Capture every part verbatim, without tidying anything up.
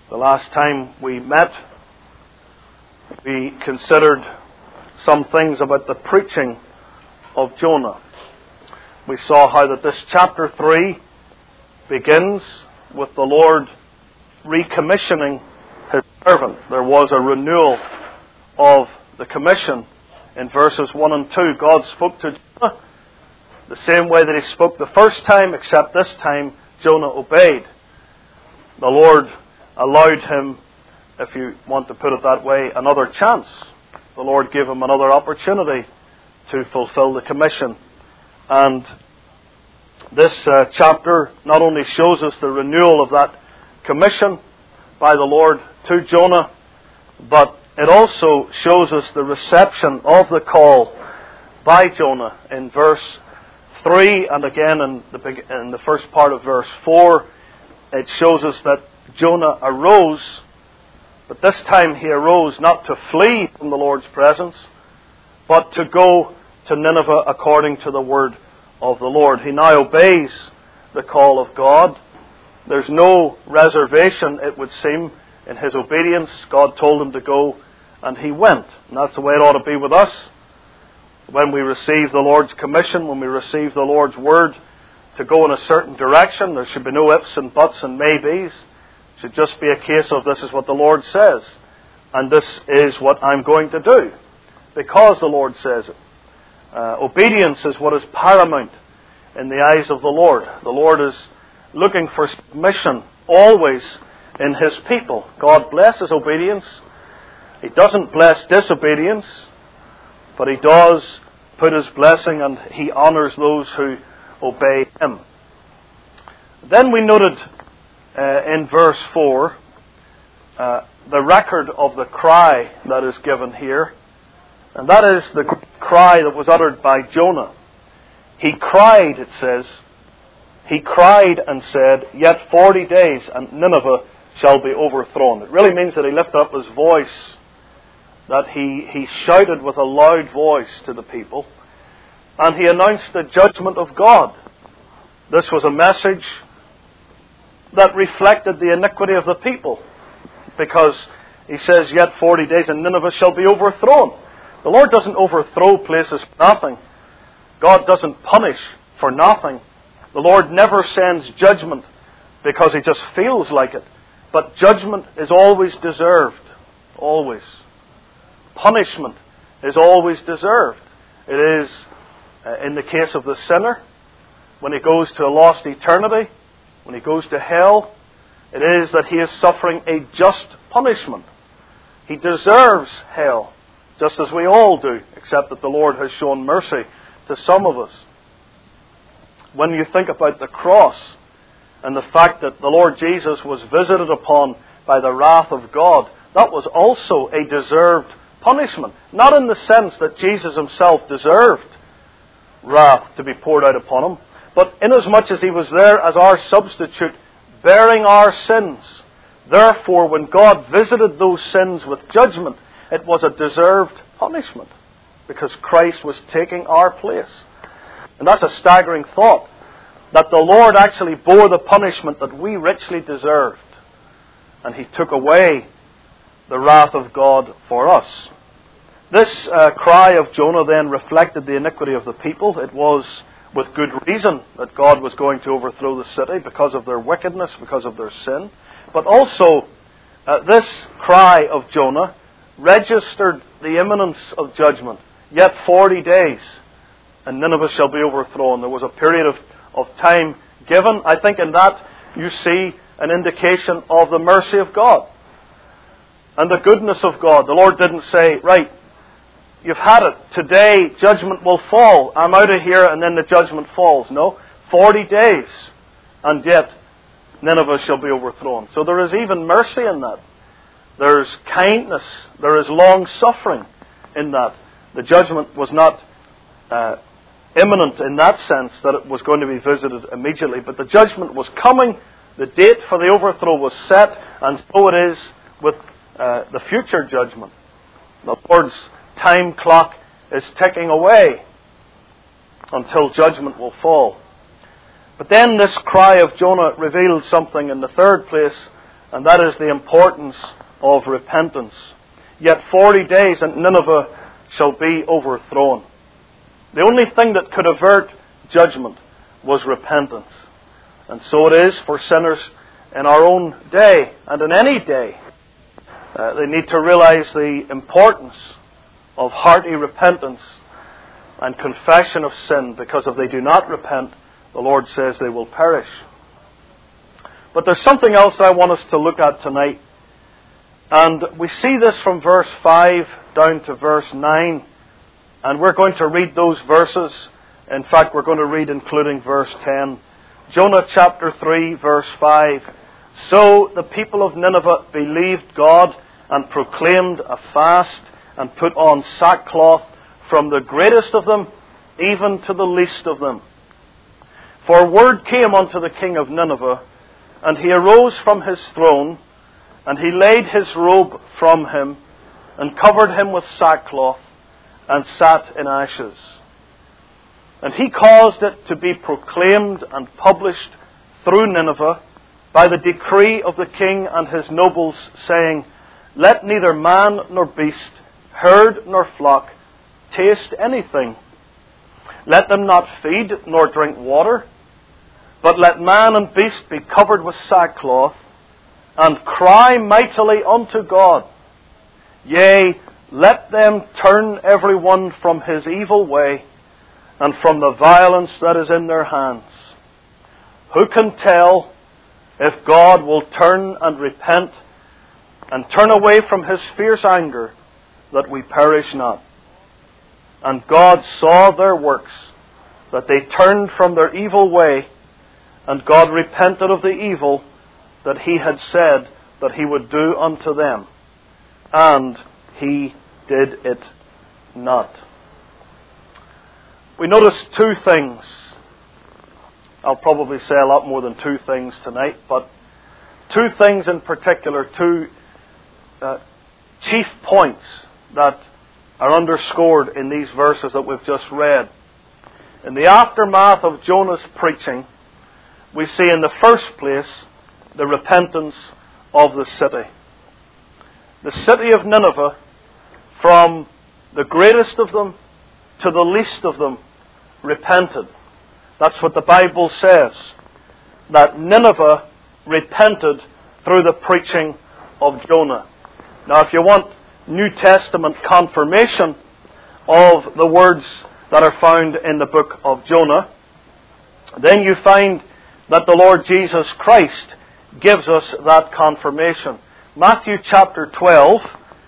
The last time we met, we considered some things about the preaching of Jonah. We saw how that this chapter three begins with the Lord recommissioning His servant. There was a renewal of the commission in verses one and two. God spoke to Jonah the same way that He spoke the first time, except this time Jonah obeyed. The Lord allowed him, if you want to put it that way, another chance. The Lord gave him another opportunity to fulfill the commission. And this uh, chapter not only shows us the renewal of that commission by the Lord to Jonah, but it also shows us the reception of the call by Jonah in verse three, and again in the, in the first part of verse four. It shows us that Jonah arose, but this time he arose not to flee from the Lord's presence, but to go to Nineveh according to the word of the Lord. He now obeys the call of God. There's no reservation, it would seem, in his obedience. God told him to go, and he went. And that's the way it ought to be with us. When we receive the Lord's commission, when we receive the Lord's word to go in a certain direction, there should be no ifs and buts and maybes. It should just be a case of, this is what the Lord says, and this is what I'm going to do, because the Lord says it. Uh, obedience is what is paramount in the eyes of the Lord. The Lord is looking for submission always in His people. God blesses obedience. He doesn't bless disobedience, but He does put His blessing, and He honors those who obey Him. Then we noted uh, in verse four uh, the record of the cry that is given here. And that is the cry that was uttered by Jonah. He cried, it says, he cried and said, "Yet forty days and Nineveh shall be overthrown." It really means that he lifted up his voice, that he, he shouted with a loud voice to the people, and he announced the judgment of God. This was a message that reflected the iniquity of the people, because he says, "Yet forty days and Nineveh shall be overthrown." The Lord doesn't overthrow places for nothing. God doesn't punish for nothing. The Lord never sends judgment because He just feels like it. But judgment is always deserved. Always. Punishment is always deserved. It is, uh, in the case of the sinner, when he goes to a lost eternity, when he goes to hell, it is that he is suffering a just punishment. He deserves hell, just as we all do, except that the Lord has shown mercy to some of us. When you think about the cross and the fact that the Lord Jesus was visited upon by the wrath of God, that was also a deserved punishment. Not in the sense that Jesus Himself deserved wrath to be poured out upon Him, but inasmuch as He was there as our substitute, bearing our sins. Therefore, when God visited those sins with judgment, it was a deserved punishment, because Christ was taking our place. And that's a staggering thought, that the Lord actually bore the punishment that we richly deserved, and He took away the wrath of God for us. This uh, cry of Jonah then reflected the iniquity of the people. It was with good reason that God was going to overthrow the city because of their wickedness, because of their sin. But also, uh, this cry of Jonah registered the imminence of judgment. Yet forty days, and Nineveh shall be overthrown. There was a period of, of time given. I think in that you see an indication of the mercy of God and the goodness of God. The Lord didn't say, "Right, you've had it. Today judgment will fall. I'm out of here," and then the judgment falls. No, forty days, and yet Nineveh shall be overthrown. So there is even mercy in that. There's kindness. There is long-suffering in that. The judgment was not uh, imminent in that sense, that it was going to be visited immediately. But the judgment was coming. The date for the overthrow was set. And so it is with uh, the future judgment. The Lord's time clock is ticking away until judgment will fall. But then this cry of Jonah revealed something in the third place and that is the importance of repentance. Yet forty days and Nineveh shall be overthrown. The only thing that could avert judgment was repentance. And so it is for sinners in our own day and in any day. Uh, they need to realize the importance of hearty repentance and confession of sin, because if they do not repent, the Lord says they will perish. But there's something else I want us to look at tonight. And we see this from verse five down to verse nine. And we're going to read those verses. In fact, we're going to read including verse ten. Jonah chapter three, verse five. So the people of Nineveh believed God and proclaimed a fast and put on sackcloth, from the greatest of them even to the least of them. For word came unto the king of Nineveh, and he arose from his throne, and he laid his robe from him, and covered him with sackcloth, and sat in ashes. And he caused it to be proclaimed and published through Nineveh by the decree of the king and his nobles, saying, Let neither man nor beast, herd nor flock, taste anything. Let them not feed nor drink water, but let man and beast be covered with sackcloth, and cry mightily unto God. Yea, let them turn every one from his evil way, and from the violence that is in their hands. Who can tell if God will turn and repent, and turn away from his fierce anger, that we perish not? And God saw their works, that they turned from their evil way, and God repented of the evil that he had said that he would do unto them. And he did it not. We notice two things. I'll probably say a lot more than two things tonight, but two things in particular, two uh, chief points that are underscored in these verses that we've just read. In the aftermath of Jonah's preaching, we see in the first place the repentance of the city. The city of Nineveh, from the greatest of them to the least of them, repented. That's what the Bible says, that Nineveh repented through the preaching of Jonah. Now, if you want New Testament confirmation of the words that are found in the book of Jonah, then you find that the Lord Jesus Christ gives us that confirmation. Matthew chapter twelve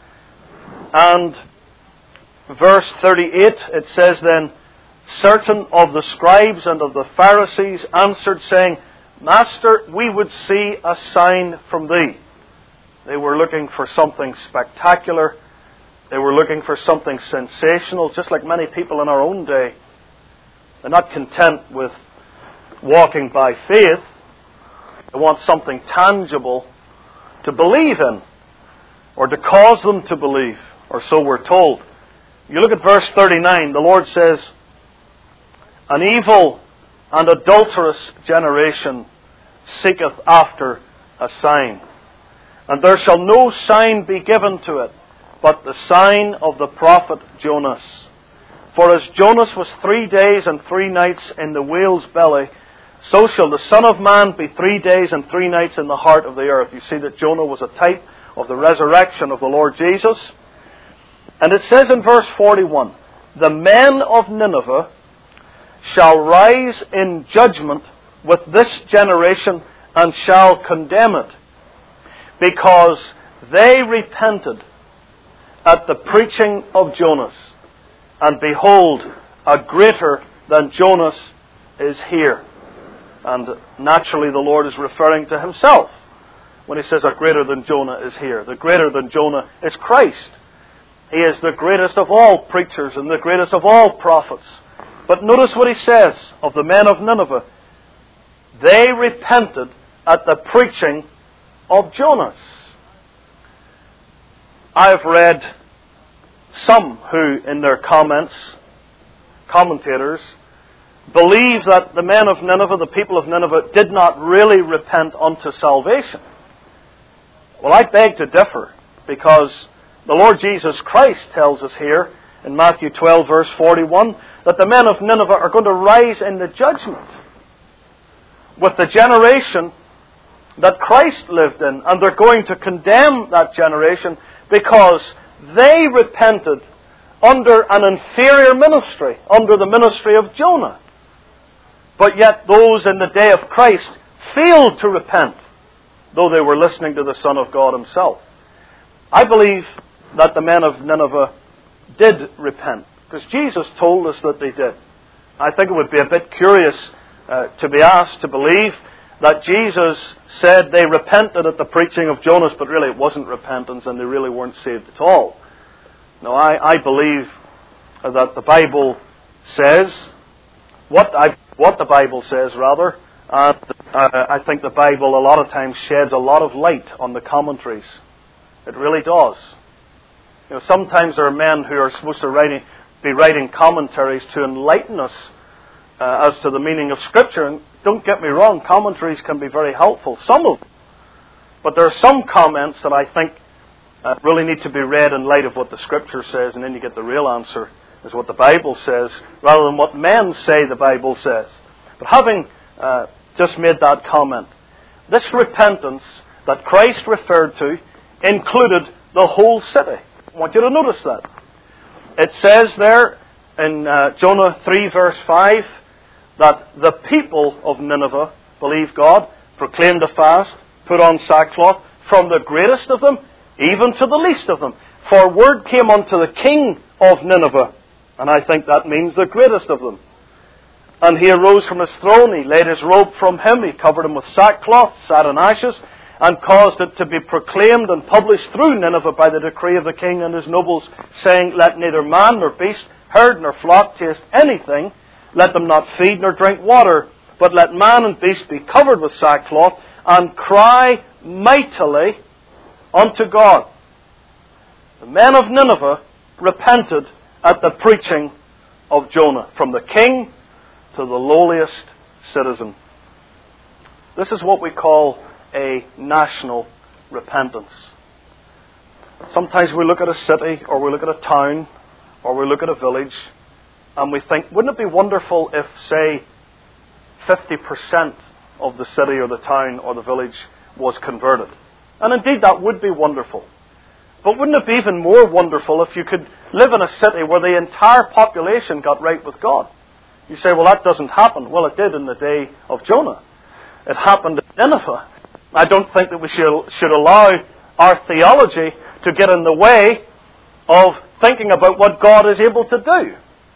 and verse thirty-eight, it says then, Certain of the scribes and of the Pharisees answered, saying, Master, we would see a sign from thee. They were looking for something spectacular. They were looking for something sensational, just like many people in our own day. They're not content with walking by faith. They want something tangible to believe in, or to cause them to believe, or so we're told. You look at verse thirty-nine, the Lord says, An evil and adulterous generation seeketh after a sign. And there shall no sign be given to it, but the sign of the prophet Jonas. For as Jonas was three days and three nights in the whale's belly, so shall the Son of Man be three days and three nights in the heart of the earth. You see that Jonah was a type of the resurrection of the Lord Jesus. And it says in verse forty-one, The men of Nineveh shall rise in judgment with this generation, and shall condemn it, because they repented at the preaching of Jonas. And behold, a greater than Jonas is here. And naturally the Lord is referring to himself when he says a greater than Jonah is here. The greater than Jonah is Christ. He is the greatest of all preachers and the greatest of all prophets. But notice what he says of the men of Nineveh. They repented at the preaching of Jonas. I have read some who, in their comments, commentators, believe that the men of Nineveh, the people of Nineveh, did not really repent unto salvation. Well, I beg to differ, because the Lord Jesus Christ tells us here in Matthew twelve, verse forty-one, that the men of Nineveh are going to rise in the judgment with the generation that Christ lived in, and they're going to condemn that generation because they repented under an inferior ministry, under the ministry of Jonah. But yet those in the day of Christ failed to repent, though they were listening to the Son of God Himself. I believe that the men of Nineveh did repent, because Jesus told us that they did. I think it would be a bit curious uh, to be asked to believe that Jesus said they repented at the preaching of Jonas, but really it wasn't repentance and they really weren't saved at all. No, I, I believe that the Bible says, what, I, what the Bible says rather, and uh, I think the Bible a lot of times sheds a lot of light on the commentaries. It really does. You know, sometimes there are men who are supposed to writing, be writing commentaries to enlighten us uh, as to the meaning of Scripture. And don't get me wrong, commentaries can be very helpful, some of them. But there are some comments that I think uh, really need to be read in light of what the Scripture says, and then you get the real answer, is what the Bible says, rather than what men say the Bible says. But having uh, just made that comment, this repentance that Christ referred to included the whole city. I want you to notice that. It says there in uh, Jonah three verse five that the people of Nineveh believed God, proclaimed a fast, put on sackcloth, from the greatest of them even to the least of them. For word came unto the king of Nineveh, and I think that means the greatest of them. And he arose from his throne, he laid his robe from him, he covered him with sackcloth, sat in ashes, and caused it to be proclaimed and published through Nineveh by the decree of the king and his nobles, saying, let neither man nor beast, herd nor flock taste anything, let them not feed nor drink water, but let man and beast be covered with sackcloth, and cry mightily unto God. The men of Nineveh repented at the preaching of Jonah, from the king to the lowliest citizen. This is what we call a national repentance. Sometimes we look at a city, or we look at a town, or we look at a village, and we think, wouldn't it be wonderful if, say, fifty percent of the city or the town or the village was converted? And indeed that would be wonderful. But wouldn't it be even more wonderful if you could live in a city where the entire population got right with God? You say, well, that doesn't happen. Well, it did in the day of Jonah. It happened in Nineveh. I don't think that we should, should allow our theology to get in the way of thinking about what God is able to do.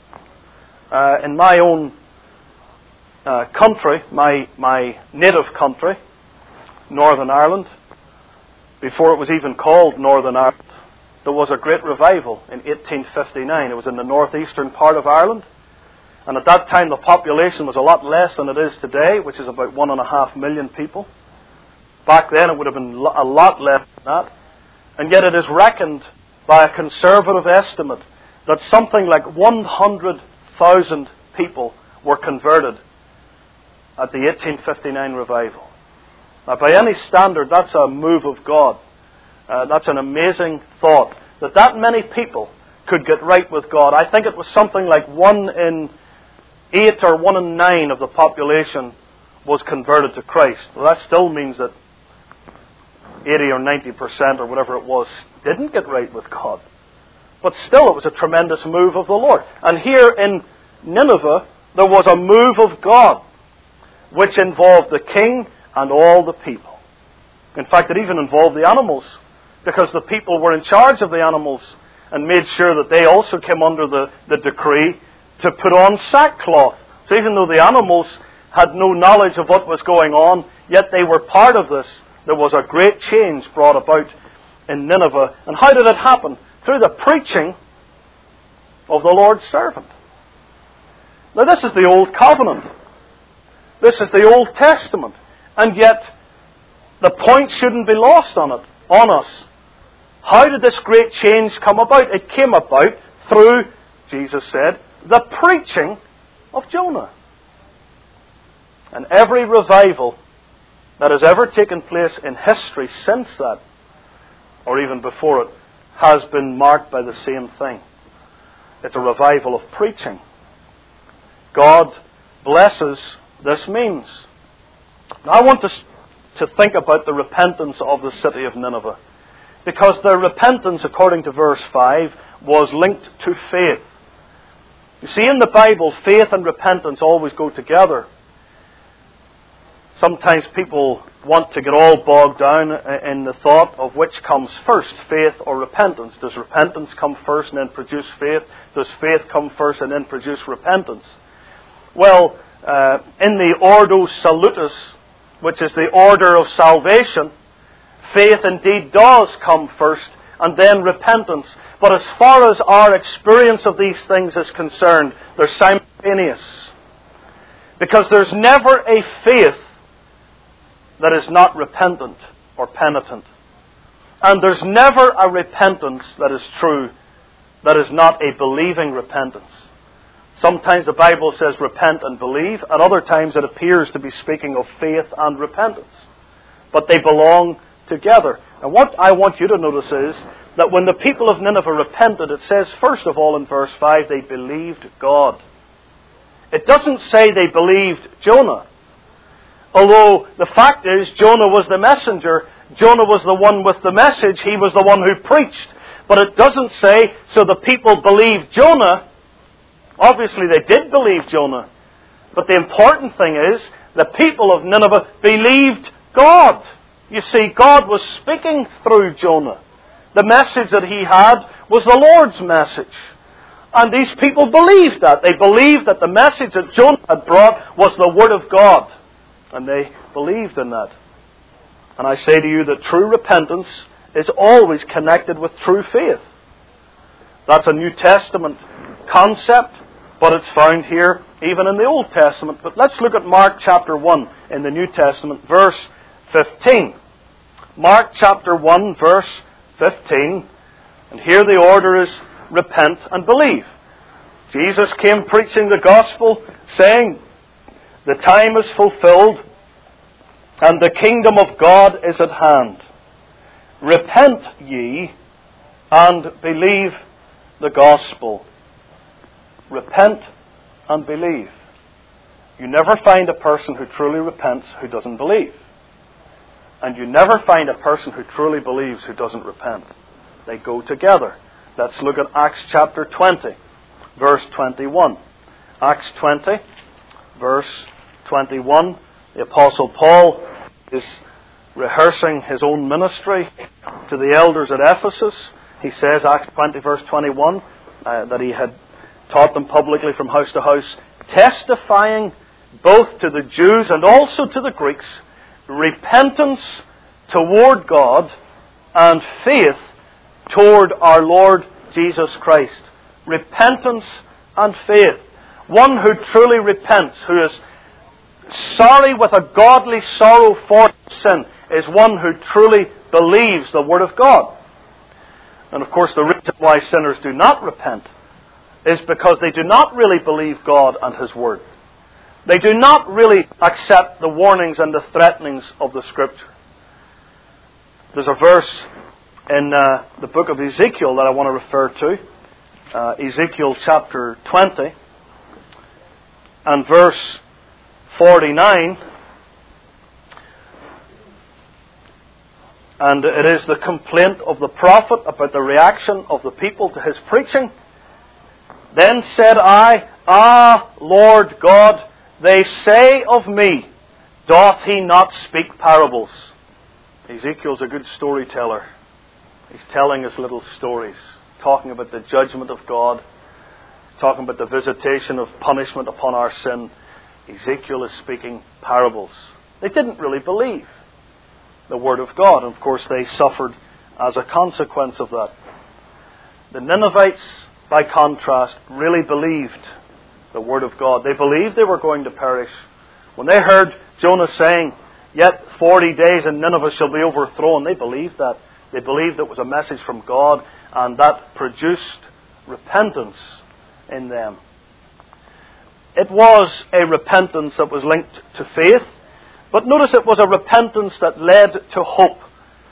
Uh, in my own uh, country, my, my native country, Northern Ireland, before it was even called Northern Ireland, there was a great revival in eighteen fifty-nine. It was in the northeastern part of Ireland. And at that time the population was a lot less than it is today, which is about one and a half million people. Back then it would have been a lot less than that. And yet it is reckoned by a conservative estimate that something like one hundred thousand people were converted at the eighteen fifty-nine revival. Now, by any standard, that's a move of God. Uh, that's an amazing thought, that that many people could get right with God. I think it was something like one in eight or one in nine of the population was converted to Christ. Well, that still means that eighty or ninety percent or whatever it was didn't get right with God. But still, it was a tremendous move of the Lord. And here in Nineveh, there was a move of God, which involved the king and all the people. In fact, it even involved the animals, because the people were in charge of the animals and made sure that they also came under the, the decree to put on sackcloth. So even though the animals had no knowledge of what was going on, yet they were part of this. There was a great change brought about in Nineveh. And how did it happen? Through the preaching of the Lord's servant. Now, this is the Old Covenant. This is the Old Testament. And yet, the point shouldn't be lost on it, on us. How did this great change come about? It came about through, Jesus said, the preaching of Jonah. And every revival that has ever taken place in history since that or even before it, has been marked by the same thing. It's a revival of preaching. God blesses this means. Now I want us to think about the repentance of the city of Nineveh, because their repentance, according to verse five, was linked to faith. You see, in the Bible, faith and repentance always go together. Sometimes people want to get all bogged down in the thought of which comes first, faith or repentance. Does repentance come first and then produce faith? Does faith come first and then produce repentance? Well, uh, in the Ordo Salutis, which is the order of salvation, faith indeed does come first and then repentance. But as far as our experience of these things is concerned, they're simultaneous. Because there's never a faith that is not repentant or penitent. And there's never a repentance that is true that is not a believing repentance. Sometimes the Bible says repent and believe. At other times it appears to be speaking of faith and repentance. But they belong together. And what I want you to notice is that when the people of Nineveh repented, it says first of all in verse five, they believed God. It doesn't say they believed Jonah. Although the fact is, Jonah was the messenger. Jonah was the one with the message. He was the one who preached. But it doesn't say, so the people believed Jonah. Obviously they did believe Jonah. But the important thing is, the people of Nineveh believed God. You see, God was speaking through Jonah. The message that he had was the Lord's message. And these people believed that. They believed that the message that Jonah had brought was the Word of God. And they believed in that. And I say to you that true repentance is always connected with true faith. That's a New Testament concept, but it's found here even in the Old Testament. But let's look at Mark chapter one in the New Testament, verse fifteen. Mark chapter one, verse fifteen. And here the order is repent and believe. Jesus came preaching the gospel, saying, the time is fulfilled, and the kingdom of God is at hand. Repent ye, and believe the gospel. Repent and believe. You never find a person who truly repents who doesn't believe. And you never find a person who truly believes who doesn't repent. They go together. Let's look at Acts chapter twenty, verse twenty-one. Acts twenty, verse twenty-one. The Apostle Paul is rehearsing his own ministry to the elders at Ephesus. He says, Acts twenty, verse twenty-one, uh, that he had taught them publicly from house to house, testifying both to the Jews and also to the Greeks, repentance toward God and faith toward our Lord Jesus Christ. Repentance and faith. One who truly repents, who is sorry with a godly sorrow for sin, is one who truly believes the Word of God. And of course the reason why sinners do not repent is because they do not really believe God and His Word. They do not really accept the warnings and the threatenings of the Scripture. There's a verse in uh, the book of Ezekiel that I want to refer to. Uh, Ezekiel chapter twenty and verse forty-nine. And it is the complaint of the prophet about the reaction of the people to his preaching. Then said I, Ah, Lord God, they say of me, doth he not speak parables? Ezekiel's a good storyteller. He's telling us little stories, talking about the judgment of God, talking about the visitation of punishment upon our sin. Ezekiel is speaking parables. They didn't really believe the Word of God. And of course, they suffered as a consequence of that. The Ninevites, by contrast, really believed the Word of God. They believed they were going to perish. When they heard Jonah saying, yet forty days and Nineveh shall be overthrown, they believed that. They believed it was a message from God, and that produced repentance in them. It was a repentance that was linked to faith, but notice it was a repentance that led to hope.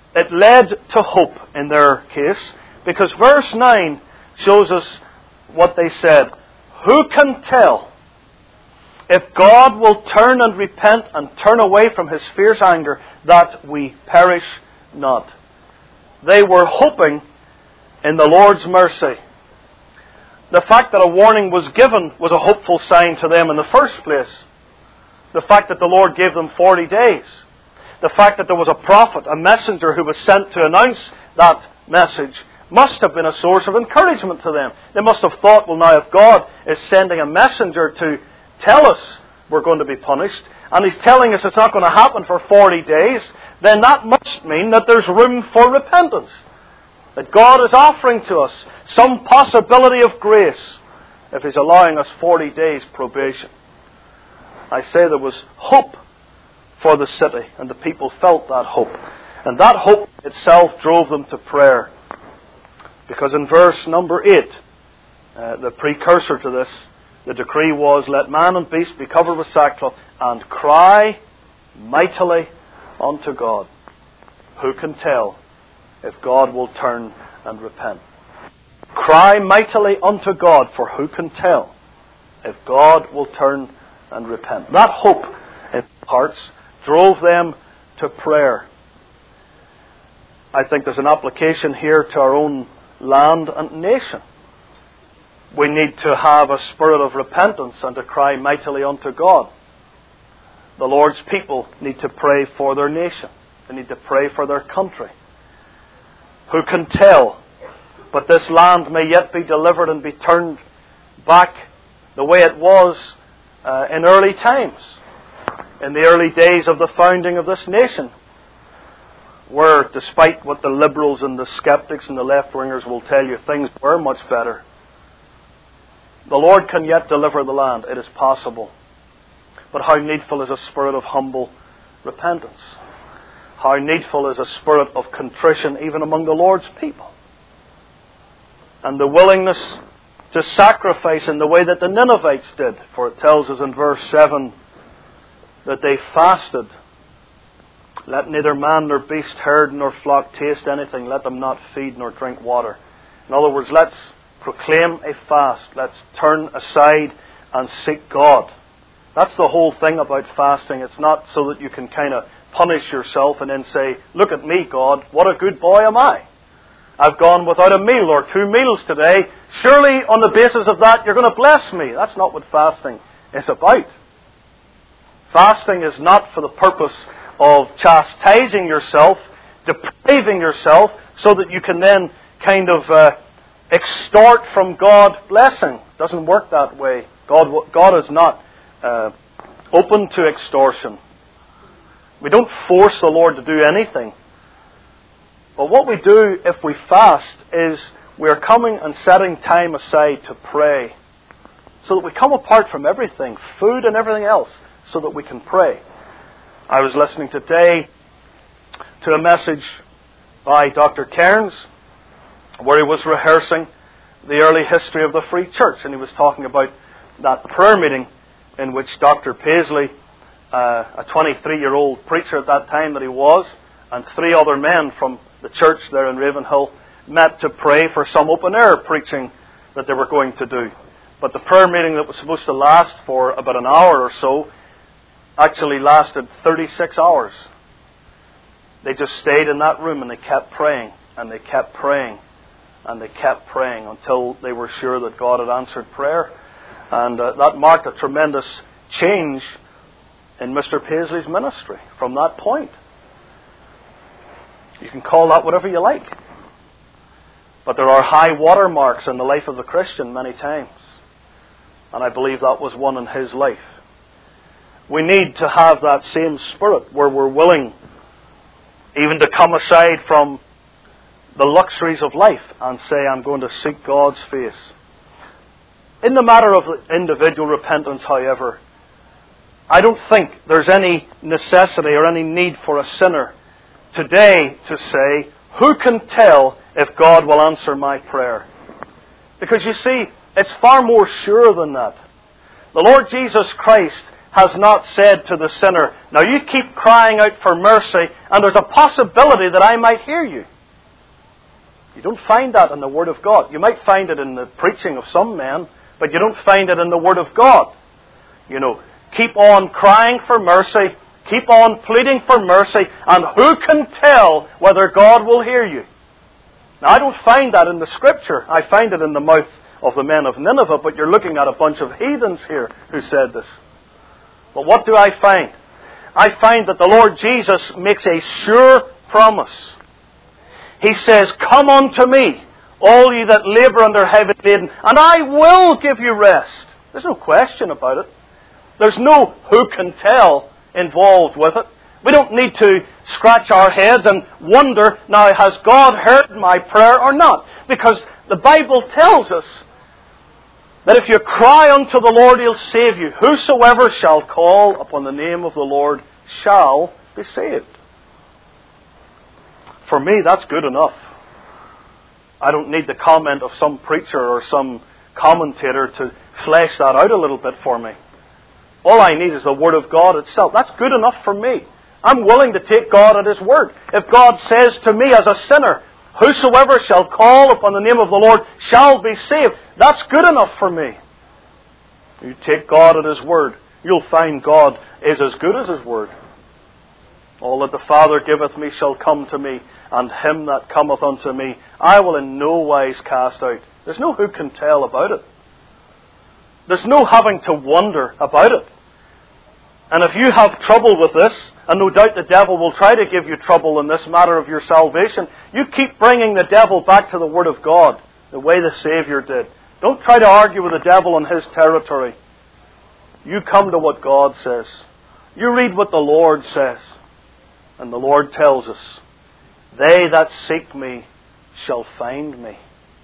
it led to hope in their case, because verse nine shows us what they said. Who can tell if God will turn and repent and turn away from His fierce anger, that we perish not? They were hoping in the Lord's mercy. The fact that a warning was given was a hopeful sign to them in the first place. The fact that the Lord gave them forty days. The fact that there was a prophet, a messenger who was sent to announce that message, must have been a source of encouragement to them. They must have thought, well, now if God is sending a messenger to tell us we're going to be punished, and He's telling us it's not going to happen for forty days, then that must mean that there's room for repentance. That God is offering to us some possibility of grace if He's allowing us forty days probation. I say there was hope for the city, and the people felt that hope. And that hope itself drove them to prayer. Because in verse number eight, uh, the precursor to this, the decree was, let man and beast be covered with sackcloth and cry mightily unto God. Who can tell if God will turn and repent? Cry mightily unto God, for who can tell if God will turn and repent? That hope in hearts drove them to prayer. I think there's an application here to our own land and nation. We need to have a spirit of repentance and to cry mightily unto God. The Lord's people need to pray for their nation. They need to pray for their country. Who can tell? But this land may yet be delivered and be turned back the way it was uh, in early times, in the early days of the founding of this nation, where, despite what the liberals and the skeptics and the left-wingers will tell you, things were much better. The Lord can yet deliver the land. It is possible. But how needful is a spirit of humble repentance. How needful is a spirit of contrition even among the Lord's people. And the willingness to sacrifice in the way that the Ninevites did. For it tells us in verse seven that they fasted. Let neither man nor beast, herd nor flock taste anything. Let them not feed nor drink water. In other words, let's proclaim a fast. Let's turn aside and seek God. That's the whole thing about fasting. It's not so that you can kind of punish yourself and then say, look at me, God, what a good boy am I. I've gone without a meal or two meals today. Surely on the basis of that you're going to bless me. That's not what fasting is about. Fasting is not for the purpose of chastising yourself, depraving yourself, so that you can then kind of uh, extort from God blessing. It doesn't work that way. God, God is not uh, open to extortion. We don't force the Lord to do anything. But what we do if we fast is we are coming and setting time aside to pray, so that we come apart from everything, food and everything else, so that we can pray. I was listening today to a message by Doctor Cairns, where he was rehearsing the early history of the Free Church, and he was talking about that prayer meeting in which Doctor Paisley, uh, a twenty-three-year-old preacher at that time that he was, and three other men from the church there in Ravenhill met to pray for some open-air preaching that they were going to do. But the prayer meeting that was supposed to last for about an hour or so actually lasted thirty-six hours. They just stayed in that room and they kept praying, and they kept praying, and they kept praying until they were sure that God had answered prayer. And uh, that marked a tremendous change in Mister Paisley's ministry from that point. You can call that whatever you like. But there are high water marks in the life of the Christian many times. And I believe that was one in his life. We need to have that same spirit where we're willing even to come aside from the luxuries of life and say, I'm going to seek God's face. In the matter of individual repentance, however, I don't think there's any necessity or any need for a sinner today to say, who can tell if God will answer my prayer? Because you see, it's far more sure than that. The Lord Jesus Christ has not said to the sinner, now you keep crying out for mercy, and there's a possibility that I might hear you. You don't find that in the Word of God. You might find it in the preaching of some men, but you don't find it in the Word of God. You know, keep on crying for mercy, keep on pleading for mercy, and who can tell whether God will hear you? Now, I don't find that in the Scripture. I find it in the mouth of the men of Nineveh, but you're looking at a bunch of heathens here who said this. But what do I find? I find that the Lord Jesus makes a sure promise. He says, come unto me, all ye that labour under heavy laden, and I will give you rest. There's no question about it. There's no who can tell involved with it. We don't need to scratch our heads and wonder, now, has God heard my prayer or not? Because the Bible tells us that if you cry unto the Lord, He'll save you. Whosoever shall call upon the name of the Lord shall be saved. For me, that's good enough. I don't need the comment of some preacher or some commentator to flesh that out a little bit for me. All I need is the Word of God itself. That's good enough for me. I'm willing to take God at His word. If God says to me as a sinner, whosoever shall call upon the name of the Lord shall be saved, that's good enough for me. You take God at His word, you'll find God is as good as His word. All that the Father giveth me shall come to me, and him that cometh unto me I will in no wise cast out. There's no who can tell about it. There's no having to wonder about it. And if you have trouble with this, and no doubt the devil will try to give you trouble in this matter of your salvation, you keep bringing the devil back to the Word of God, the way the Savior did. Don't try to argue with the devil in his territory. You come to what God says. You read what the Lord says. And the Lord tells us, they that seek me shall find me.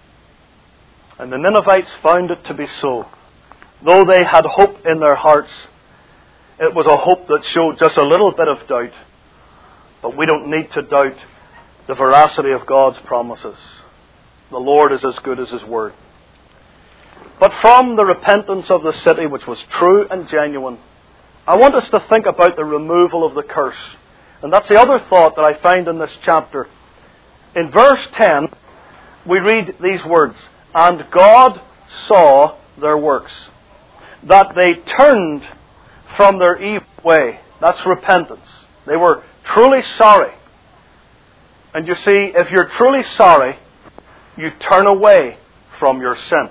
And the Ninevites found it to be so. Though they had hope in their hearts, it was a hope that showed just a little bit of doubt. But we don't need to doubt the veracity of God's promises. The Lord is as good as His word. But from the repentance of the city, which was true and genuine, I want us to think about the removal of the curse. And that's the other thought that I find in this chapter. In verse ten, we read these words, and God saw their works, that they turned from their evil way. That's repentance. They were truly sorry. And you see, if you're truly sorry, you turn away from your sin.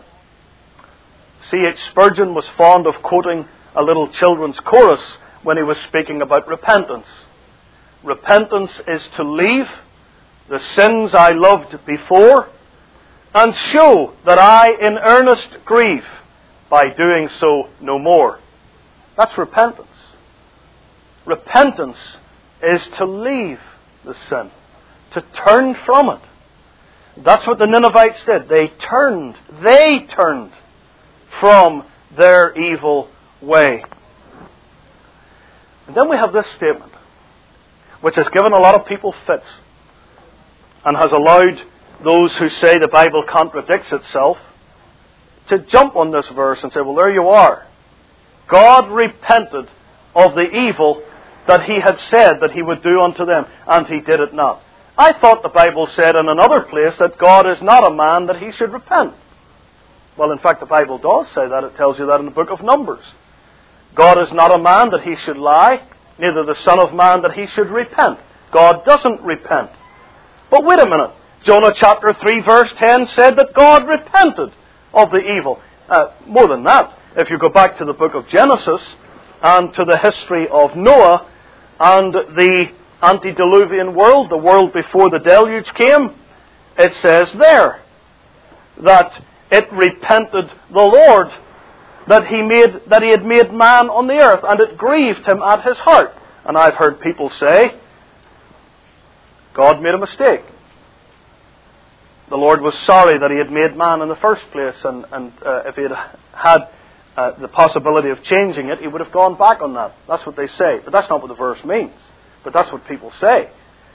C H Spurgeon was fond of quoting a little children's chorus when he was speaking about repentance. Repentance is to leave the sins I loved before and show that I in earnest grieve by doing so no more. That's repentance. Repentance is to leave the sin, to turn from it. That's what the Ninevites did. They turned, they turned from their evil way. And then we have this statement, which has given a lot of people fits and has allowed those who say the Bible contradicts itself to jump on this verse and say, well, there you are. God repented of the evil that He had said that He would do unto them, and He did it not. I thought the Bible said in another place that God is not a man that He should repent. Well, in fact, the Bible does say that. It tells you that in the book of Numbers. God is not a man that He should lie, neither the Son of Man that He should repent. God doesn't repent. But wait a minute. Jonah chapter three verse ten said that God repented of the evil. Uh, more than that, if you go back to the book of Genesis and to the history of Noah and the antediluvian world, the world before the deluge came, it says there that it repented the Lord that he made that he had made man on the earth, and it grieved Him at His heart. And I've heard people say, God made a mistake. The Lord was sorry that He had made man in the first place, and, and uh, if He had had uh, the possibility of changing it, He would have gone back on that. That's what they say. But that's not what the verse means. But that's what people say.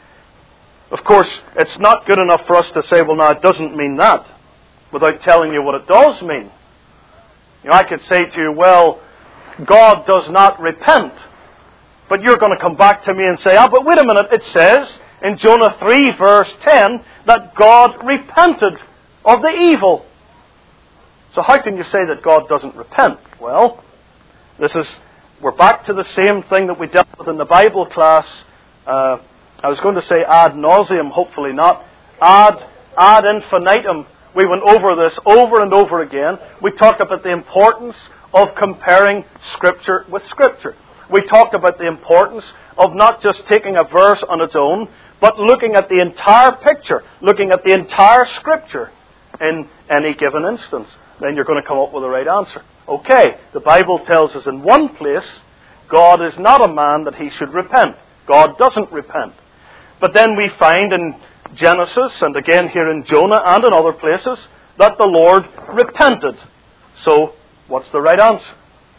Of course, it's not good enough for us to say, well, no, it doesn't mean that, without telling you what it does mean. You know, I could say to you, well, God does not repent. But you're going to come back to me and say, ah, but wait a minute, it says in Jonah three verse ten that God repented of the evil. So how can you say that God doesn't repent? Well, this is, we're back to the same thing that we dealt with in the Bible class. Uh, I was going to say ad nauseum, hopefully not. Ad, ad infinitum. We went over this over and over again. We talked about the importance of comparing Scripture with Scripture. We talked about the importance of not just taking a verse on its own, but looking at the entire picture, looking at the entire Scripture in any given instance. Then you're going to come up with the right answer. Okay, the Bible tells us in one place, God is not a man that he should repent. God doesn't repent. But then we find in Genesis, and again here in Jonah and in other places, that the Lord repented. So, what's the right answer?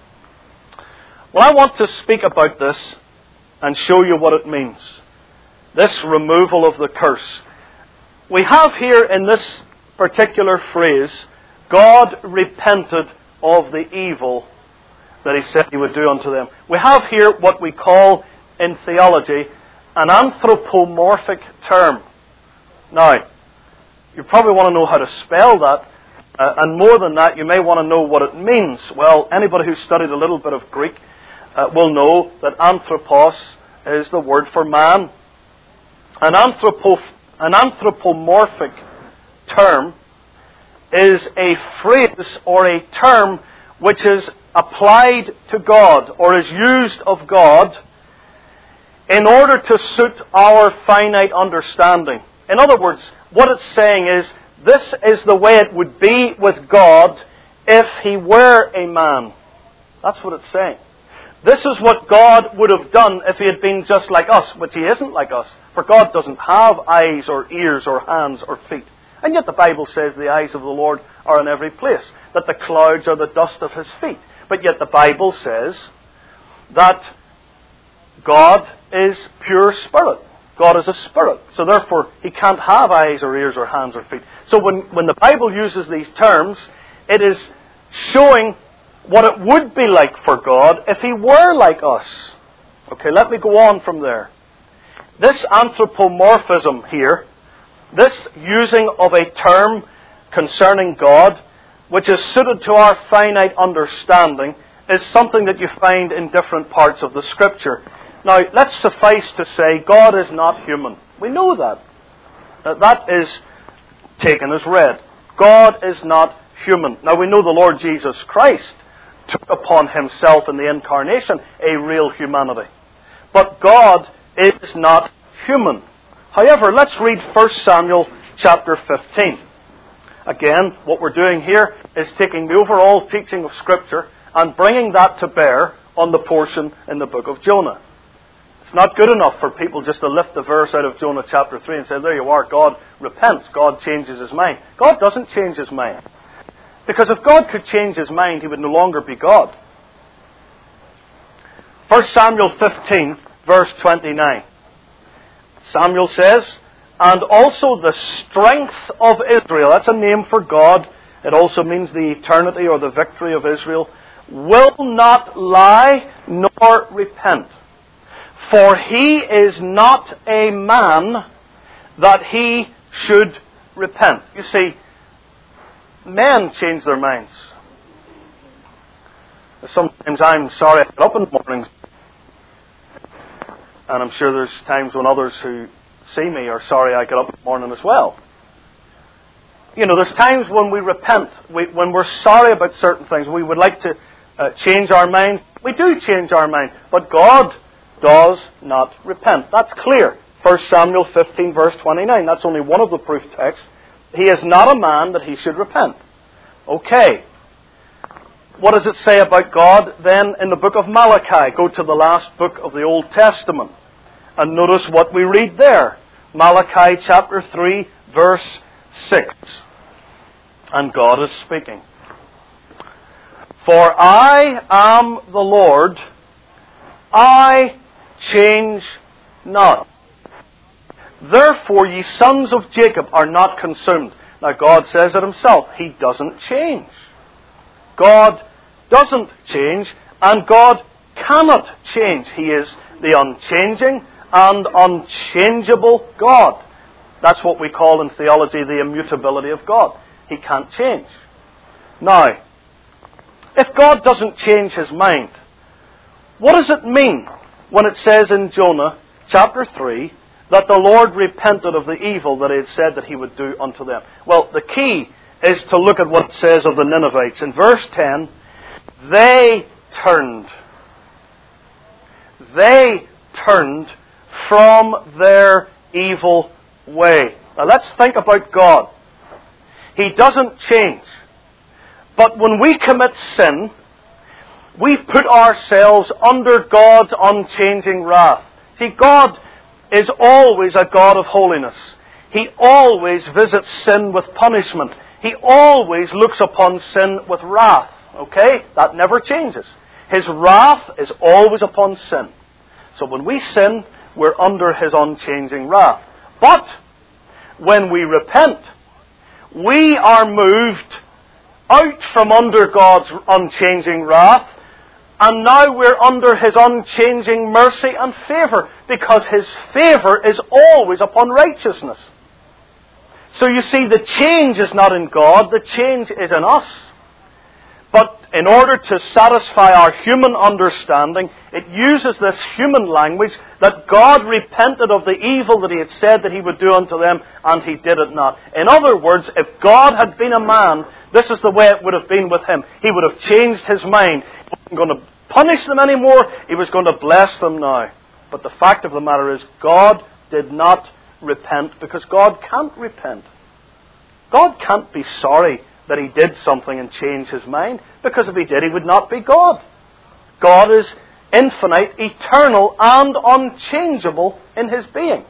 Well, I want to speak about this and show you what it means. This removal of the curse. We have here in this particular phrase, God repented of the evil that he said he would do unto them. We have here what we call in theology an anthropomorphic term. Now, you probably want to know how to spell that, uh, and more than that, you may want to know what it means. Well, anybody who's studied a little bit of Greek uh, will know that anthropos is the word for man. An, anthropo- an anthropomorphic term is a phrase or a term which is applied to God or is used of God in order to suit our finite understanding. In other words, what it's saying is, this is the way it would be with God if he were a man. That's what it's saying. This is what God would have done if he had been just like us, which he isn't like us. For God doesn't have eyes or ears or hands or feet. And yet the Bible says the eyes of the Lord are in every place, that the clouds are the dust of his feet. But yet the Bible says that God is pure spirit. God is a spirit. So therefore, he can't have eyes or ears or hands or feet. So when, when the Bible uses these terms, it is showing what it would be like for God if he were like us. Okay, let me go on from there. This anthropomorphism here, this using of a term concerning God, which is suited to our finite understanding, is something that you find in different parts of the Scripture. Now, let's suffice to say, God is not human. We know that. Uh, that is taken as read. God is not human. Now, we know the Lord Jesus Christ took upon himself in the incarnation a real humanity. But God is not human. However, let's read First Samuel chapter fifteen. Again, what we're doing here is taking the overall teaching of Scripture and bringing that to bear on the portion in the book of Jonah. It's not good enough for people just to lift the verse out of Jonah chapter three and say, there you are, God repents, God changes his mind. God doesn't change his mind. Because if God could change his mind, he would no longer be God. First Samuel fifteen, verse twenty-nine. Samuel says, and also the strength of Israel, that's a name for God, it also means the eternity or the victory of Israel, will not lie nor repent. For he is not a man that he should repent. You see, men change their minds. Sometimes I'm sorry I get up in the mornings. And I'm sure there's times when others who see me are sorry I get up in the morning as well. You know, there's times when we repent, we, when we're sorry about certain things, we would like to uh, change our minds. We do change our mind, but God does not repent. That's clear. First Samuel fifteen, verse twenty-nine. That's only one of the proof texts. He is not a man that he should repent. Okay. What does it say about God then in the book of Malachi? Go to the last book of the Old Testament and notice what we read there. Malachi chapter three, verse six. And God is speaking. For I am the Lord, I change not. Therefore ye sons of Jacob are not consumed. Now God says it himself. He doesn't change. God doesn't change, And God cannot change. He is the unchanging and unchangeable God. That's what we call in theology the immutability of God. He can't change. Now, if God doesn't change His mind, what does it mean when it says in Jonah chapter three that the Lord repented of the evil that He had said that He would do unto them? Well, the key is to look at what it says of the Ninevites. In verse ten, they turned. They turned from their evil way. Now let's think about God. He doesn't change. But when we commit sin, we put ourselves under God's unchanging wrath. See, God is always a God of holiness. He always visits sin with punishment. He always looks upon sin with wrath. Okay? That never changes. His wrath is always upon sin. So when we sin, we're under His unchanging wrath. But when we repent, we are moved out from under God's unchanging wrath, and now we're under His unchanging mercy and favour, because His favour is always upon righteousness. So you see, the change is not in God, the change is in us. But in order to satisfy our human understanding, it uses this human language that God repented of the evil that He had said that He would do unto them, and He did it not. In other words, if God had been a man, this is the way it would have been with Him. He would have changed His mind. He wasn't going to punish them anymore. He was going to bless them now. But the fact of the matter is, God did not repent, because God can't repent. God can't be sorry that He did something and change His mind, because if He did, He would not be God. God is infinite, eternal, and unchangeable in His being.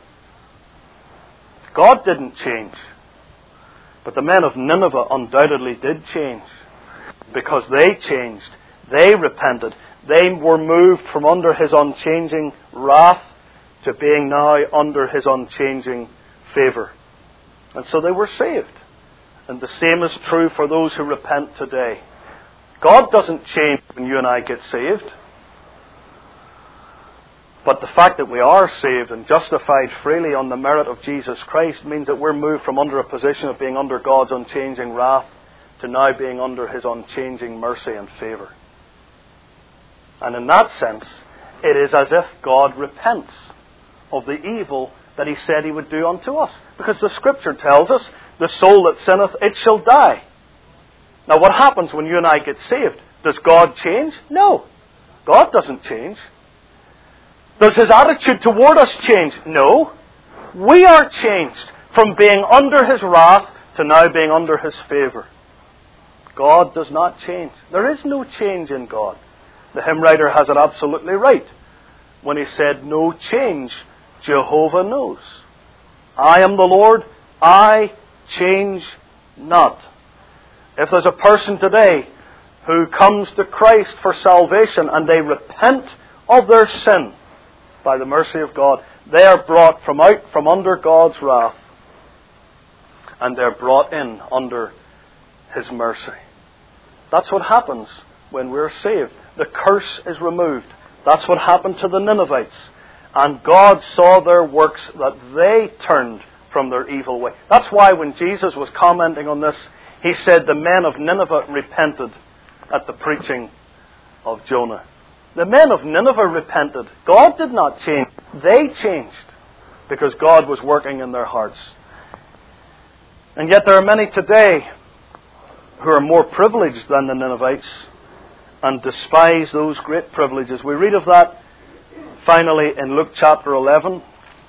God didn't change. But the men of Nineveh undoubtedly did change, because they changed. They repented. They were moved from under His unchanging wrath to being now under His unchanging favour. And so they were saved. And the same is true for those who repent today. God doesn't change when you and I get saved. But the fact that we are saved and justified freely on the merit of Jesus Christ means that we're moved from under a position of being under God's unchanging wrath to now being under His unchanging mercy and favour. And in that sense, it is as if God repents of the evil that He said He would do unto us. Because the Scripture tells us, the soul that sinneth, it shall die. Now what happens when you and I get saved? Does God change? No. God doesn't change. Does His attitude toward us change? No. We are changed from being under His wrath to now being under His favour. God does not change. There is no change in God. The hymn writer has it absolutely right when he said, no change, Jehovah knows. I am the Lord, I change not. If there's a person today who comes to Christ for salvation and they repent of their sin by the mercy of God, they are brought from out from under God's wrath, and they're brought in under His mercy. That's what happens when we're saved. The curse is removed. That's what happened to the Ninevites. And God saw their works, that they turned from their evil way. That's why when Jesus was commenting on this, He said the men of Nineveh repented at the preaching of Jonah. The men of Nineveh repented. God did not change. They changed because God was working in their hearts. And yet there are many today who are more privileged than the Ninevites and despise those great privileges. We read of that finally in Luke chapter eleven.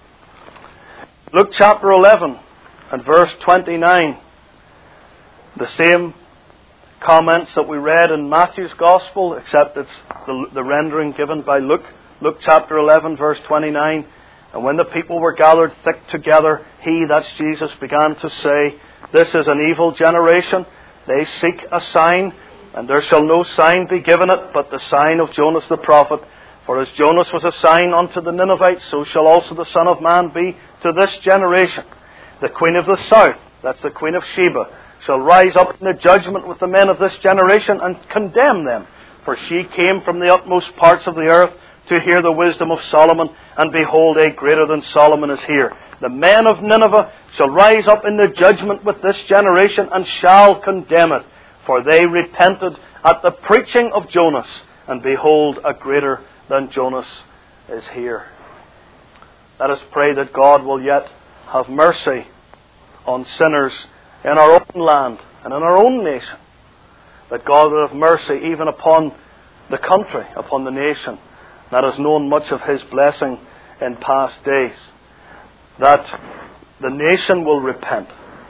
Luke chapter eleven and verse twenty-nine. The same comments that we read in Matthew's Gospel, except it's the, the rendering given by Luke. Luke chapter eleven, verse twenty-nine. And when the people were gathered thick together, He, that's Jesus, began to say, this is an evil generation. They seek a sign, and there shall no sign be given it, but the sign of Jonas the prophet. For as Jonas was a sign unto the Ninevites, so shall also the Son of Man be to this generation. The queen of the south, that's the queen of Sheba, shall rise up in the judgment with the men of this generation and condemn them. For she came from the utmost parts of the earth to hear the wisdom of Solomon, and behold, a greater than Solomon is here. The men of Nineveh shall rise up in the judgment with this generation, and shall condemn it. For they repented at the preaching of Jonas, and behold, a greater than Jonas is here. Let us pray that God will yet have mercy on sinners in our own land and in our own nation. That God will have mercy even upon the country, upon the nation that has known much of His blessing in past days. That the nation will repent,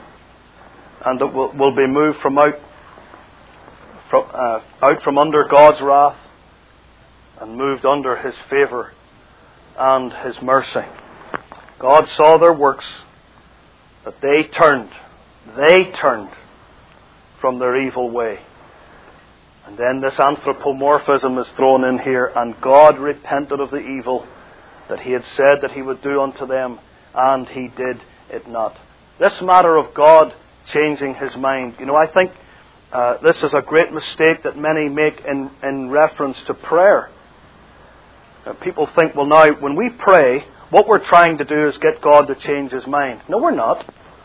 and that will, will be moved from out, from, uh, out from under God's wrath and moved under His favour and His mercy. God saw their works, that they turned, they turned from their evil way. And then this anthropomorphism is thrown in here, and God repented of the evil that He had said that He would do unto them, and He did it not. This matter of God changing His mind, you know, I think uh, this is a great mistake that many make in, in reference to prayer. Uh, people think, well now, when we pray, what we're trying to do is get God to change His mind. No, we're not.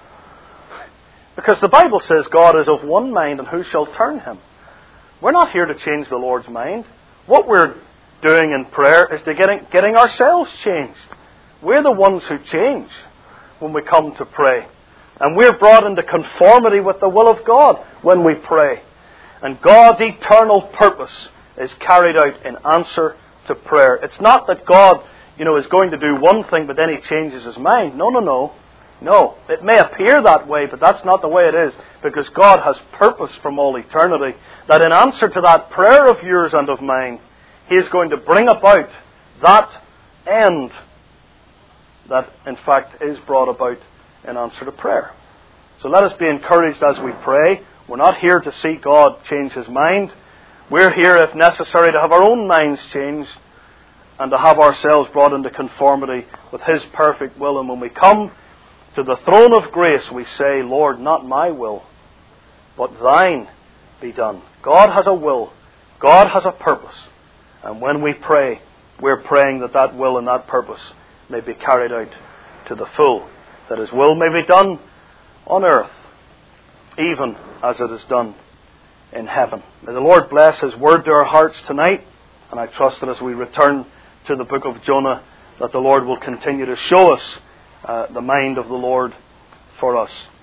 Because the Bible says God is of one mind, and who shall turn Him? We're not here to change the Lord's mind. What we're doing in prayer is to getting, getting ourselves changed. We're the ones who change when we come to pray. And we're brought into conformity with the will of God when we pray. And God's eternal purpose is carried out in answer to prayer. It's not that God, you know, is going to do one thing but then He changes His mind. No, no, no. No, it may appear that way, but that's not the way it is, because God has purpose from all eternity, that in answer to that prayer of yours and of mine, He is going to bring about that end that in fact is brought about in answer to prayer. So let us be encouraged as we pray. We're not here to see God change His mind. We're here, if necessary, to have our own minds changed and to have ourselves brought into conformity with His perfect will. And when we come to the throne of grace, we say, Lord, not my will, but Thine be done. God has a will. God has a purpose. And when we pray, we're praying that that will and that purpose may be carried out to the full, that His will may be done on earth, even as it is done in heaven. May the Lord bless His word to our hearts tonight, and I trust that as we return to the book of Jonah, that the Lord will continue to show us uh, the mind of the Lord for us.